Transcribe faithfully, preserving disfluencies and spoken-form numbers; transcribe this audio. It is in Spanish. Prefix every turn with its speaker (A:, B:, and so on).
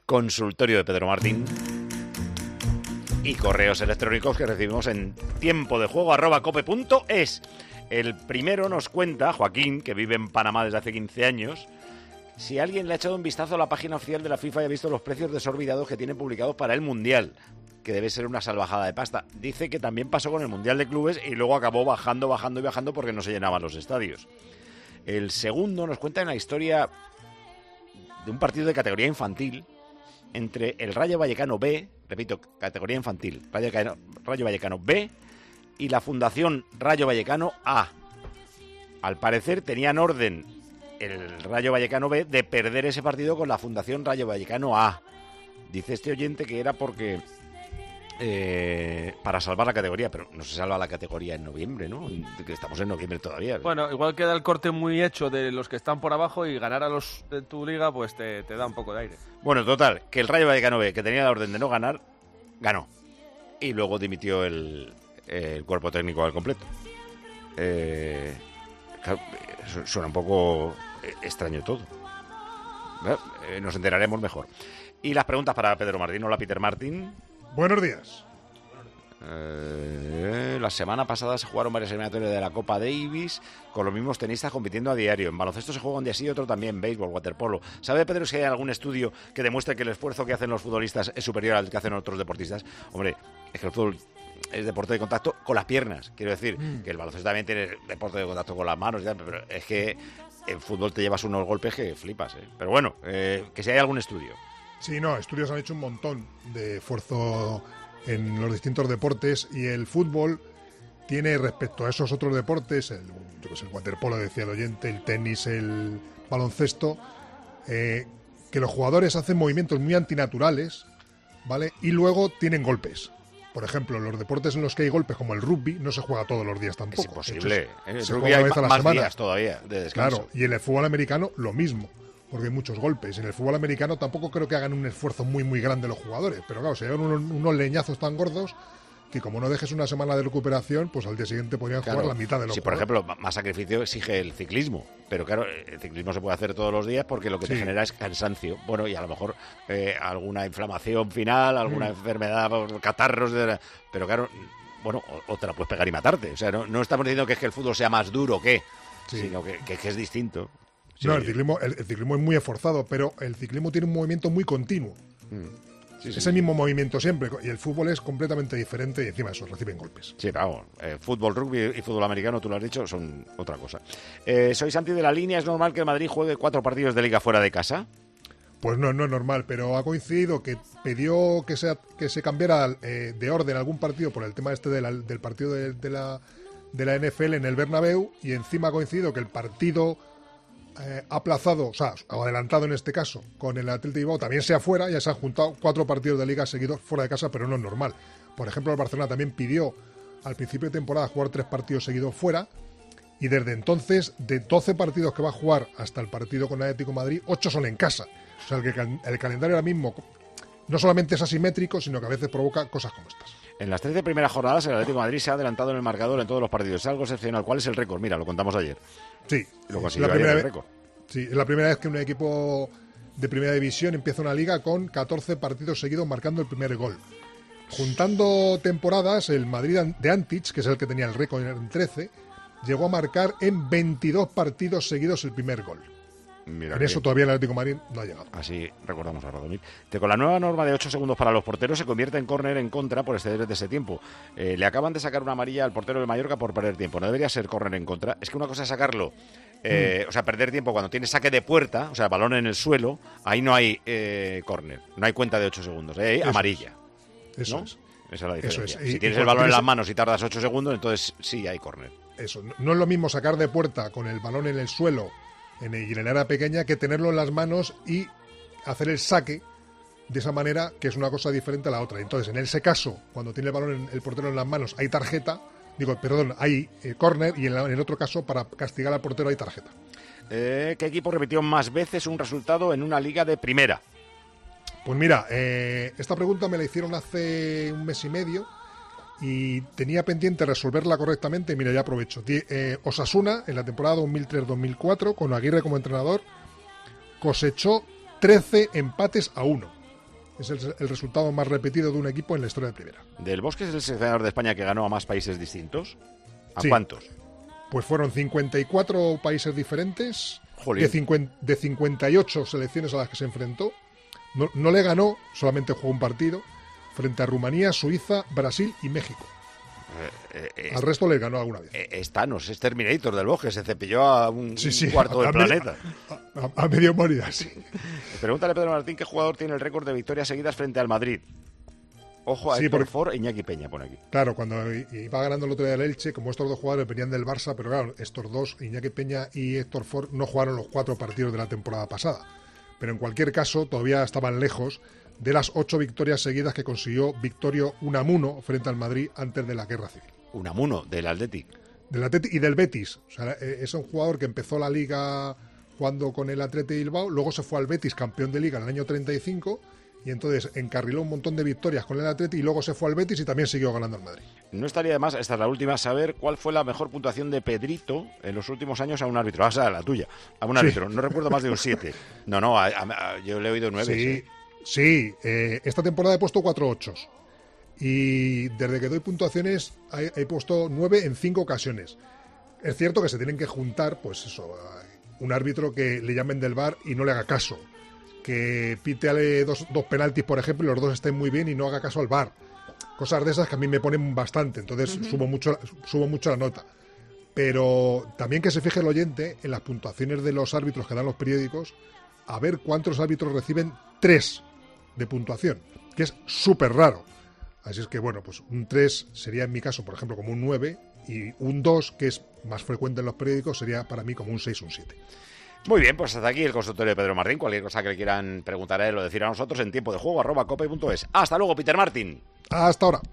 A: consultorio de Pedro Martín y correos electrónicos que recibimos en tiempo de juego arroba cope punto es. El primero nos cuenta, Joaquín, que vive en Panamá desde hace quince años, si alguien le ha echado un vistazo a la página oficial de la FIFA y ha visto los precios desorbitados que tienen publicados para el Mundial, que debe ser una salvajada de pasta. Dice que también pasó con el Mundial de Clubes y luego acabó bajando, bajando y bajando porque no se llenaban los estadios. El segundo nos cuenta una historia de un partido de categoría infantil entre el Rayo Vallecano B, repito, categoría infantil, Rayo Vallecano, Rayo Vallecano B y la Fundación Rayo Vallecano A. Al parecer tenían orden el Rayo Vallecano B de perder ese partido con la Fundación Rayo Vallecano A. Dice este oyente que era porque eh, para salvar la categoría, pero no se salva la categoría en noviembre, ¿no? Que estamos en noviembre todavía.
B: Bueno, igual queda el corte muy hecho de los que están por abajo y ganar a los de tu liga pues te, te da un poco de aire.
A: Bueno, total, que el Rayo Vallecano B, que tenía la orden de no ganar, ganó. Y luego dimitió el, el cuerpo técnico al completo. Eh, claro, suena un poco extraño todo. Eh, nos enteraremos mejor. Y las preguntas para Pedro Martín. Hola, Peter Martín.
C: Buenos días.
A: Eh, la semana pasada se jugaron varias eliminatorias de la Copa Davis con los mismos tenistas compitiendo a diario. En baloncesto se juega un día sí y otro también, béisbol, waterpolo. ¿Sabe, Pedro, si hay algún estudio que demuestre que el esfuerzo que hacen los futbolistas es superior al que hacen otros deportistas? Hombre, es que el fútbol es deporte de contacto con las piernas. Quiero decir, mm. que el baloncesto también tiene deporte de contacto con las manos, pero es que en fútbol te llevas unos golpes que flipas, ¿eh? Pero bueno, eh, que si hay algún estudio.
C: Sí, no, estudios han hecho un montón de esfuerzo en los distintos deportes y el fútbol tiene respecto a esos otros deportes, el, yo que sé, el waterpolo, decía el oyente, el tenis, el baloncesto, eh, que los jugadores hacen movimientos muy antinaturales, ¿vale? Y luego tienen golpes. Por ejemplo, los deportes en los que hay golpes, como el rugby, no se juega todos los días tampoco.
A: Es imposible.
C: En el
A: rugby hay más días todavía de descanso.
C: Claro, y en el fútbol americano lo mismo, porque hay muchos golpes. En el fútbol americano tampoco creo que hagan un esfuerzo muy muy grande los jugadores, pero claro, se llevan unos, unos leñazos tan gordos que como no dejes una semana de recuperación, pues al día siguiente podrían claro, jugar la mitad de los
A: sí, por ejemplo, más sacrificio exige el ciclismo, pero claro, el ciclismo se puede hacer todos los días porque lo que sí. te genera es cansancio, bueno, y a lo mejor eh, alguna inflamación final, alguna mm. enfermedad, catarros, de la... pero claro, bueno, o, o te la puedes pegar y matarte, o sea, no, no estamos diciendo que es que el fútbol sea más duro que, sí. sino que, que, que es distinto. Sí.
C: No, el ciclismo, el, el ciclismo es muy esforzado, pero el ciclismo tiene un movimiento muy continuo. Mm. Sí, sí, es el mismo sí. movimiento siempre, y el fútbol es completamente diferente y encima de eso, reciben golpes.
A: Sí, vamos, eh, fútbol, rugby y fútbol americano, tú lo has dicho, son otra cosa. Eh, soy Santi de la Línea, ¿es normal que el Madrid juegue cuatro partidos de Liga fuera de casa?
C: Pues no, no es normal, pero ha coincidido que pidió que se, que se cambiara eh, de orden algún partido por el tema este de la, del partido de, de, la, de la N F L en el Bernabéu, y encima ha coincidido que el partido... Eh, aplazado, o sea, o adelantado en este caso, con el Athletic Bilbao también sea fuera, ya se han juntado cuatro partidos de liga seguidos fuera de casa, pero no es normal. Por ejemplo, el Barcelona también pidió al principio de temporada jugar tres partidos seguidos fuera, y desde entonces, de doce partidos que va a jugar hasta el partido con el Atlético de Madrid, ocho son en casa. O sea, el, que, el calendario ahora mismo no solamente es asimétrico, sino que a veces provoca cosas como estas.
A: En las trece primeras jornadas, el Atlético de Madrid se ha adelantado en el marcador en todos los partidos. Es algo excepcional. ¿Cuál es el récord? Mira, lo contamos ayer.
C: Sí,
A: lo consiguió
C: la
A: ayer
C: primera
A: el récord.
C: Sí, es la primera vez que un equipo de primera división empieza una liga con catorce partidos seguidos marcando el primer gol. Juntando temporadas, el Madrid de Antich, que es el que tenía el récord en trece, llegó a marcar en veintidós partidos seguidos el primer gol. Mira en eso bien. Todavía el Atlético de Madrid no ha llegado.
A: Así recordamos a Radomir. Con la nueva norma de ocho segundos para los porteros se convierte en córner en contra por exceder de ese tiempo. Eh, le acaban de sacar una amarilla al portero del Mallorca por perder tiempo. No debería ser córner en contra. Es que una cosa es sacarlo, eh, mm. o sea, perder tiempo cuando tienes saque de puerta, o sea, balón en el suelo, ahí no hay eh, córner. No hay cuenta de ocho segundos. Eh, hay amarilla.
C: Es. Eso
A: ¿no?
C: es.
A: Esa es la diferencia.
C: Eso es.
A: Si
C: y,
A: tienes
C: y
A: el balón
C: tienes...
A: en las manos y tardas ocho segundos, entonces sí hay córner.
C: Eso. No es lo mismo sacar de puerta con el balón en el suelo en el, en el área pequeña que tenerlo en las manos y hacer el saque de esa manera, que es una cosa diferente a la otra. Entonces, en ese caso, cuando tiene el balón en, el portero en las manos, hay tarjeta, digo, perdón, hay eh, córner, y en, la, en el otro caso, para castigar al portero hay tarjeta.
A: Eh, ¿Qué equipo repitió más veces un resultado en una liga de primera?
C: Pues mira, eh, esta pregunta me la hicieron hace un mes y medio y tenía pendiente resolverla correctamente. Mira, ya aprovecho. Eh, Osasuna, en la temporada dos mil tres dos mil cuatro, con Aguirre como entrenador, cosechó trece empates a uno. Es el, el resultado más repetido de un equipo en la historia de primera.
A: ¿Del Bosque es el seleccionador de España que ganó a más países distintos? ¿A
C: Sí.
A: cuántos?
C: Pues fueron cincuenta y cuatro países diferentes,
A: Jolín.
C: de, cincuenta, de cincuenta y ocho selecciones a las que se enfrentó. No, no le ganó, solamente jugó un partido, frente a Rumanía, Suiza, Brasil y México.
A: Eh, eh,
C: Al resto les ganó alguna vez.
A: eh, es Thanos, es Terminator del Bosque, se cepilló a un,
C: Sí, sí,
A: un cuarto
C: a-
A: del
C: a medio-
A: planeta.
C: A, a medio humanidad, sí.
A: Pregúntale a Pedro Martín qué jugador tiene el récord de victorias seguidas frente al Madrid. Ojo a
C: Sí,
A: Héctor
C: porque-
A: Ford e Iñaki Peña, pone aquí.
C: Claro, cuando i- iba ganando el otro día el Elche, como estos dos jugadores venían del Barça, pero claro, estos dos, Iñaki Peña y Héctor Ford, no jugaron los cuatro partidos de la temporada pasada. Pero en cualquier caso, todavía estaban lejos de las ocho victorias seguidas que consiguió Victorio Unamuno frente al Madrid antes de la Guerra Civil.
A: Unamuno, del Athletic.
C: Del Atleti y del Betis. O sea, eh, es un jugador que empezó la liga jugando con el Atleti de Bilbao, luego se fue al Betis, campeón de liga en el año treinta y cinco, y entonces encarriló un montón de victorias con el Atleti y luego se fue al Betis y también siguió ganando al Madrid.
A: No estaría de más, esta es la última, saber cuál fue la mejor puntuación de Pedrito en los últimos años a un árbitro. O sea, la tuya, a un árbitro. No recuerdo más de un siete. No, no, a- a- a- yo le he oído nueve.
C: Sí, sí. eh, esta temporada he puesto cuatro ochos. Y desde que doy puntuaciones he, he puesto nueve en cinco ocasiones. Es cierto que se tienen que juntar, pues eso, un árbitro que le llamen del V A R y no le haga caso. Que pite dos, dos penaltis, por ejemplo, y los dos estén muy bien y no haga caso al V A R. Cosas de esas que a mí me ponen bastante, entonces uh-huh. subo mucho, subo mucho la nota. Pero también que se fije el oyente en las puntuaciones de los árbitros que dan los periódicos, a ver cuántos árbitros reciben tres de puntuación, que es súper raro. Así es que, bueno, pues un tres sería en mi caso, por ejemplo, como un nueve, y un dos, que es más frecuente en los periódicos, sería para mí como un seis o un siete.
A: Muy bien, pues hasta aquí el consultorio de Pedro Martín. Cualquier cosa que le quieran preguntar a él o decir a nosotros en tiempo de juego arroba cope punto es. Hasta luego, Peter Martín.
C: Hasta ahora.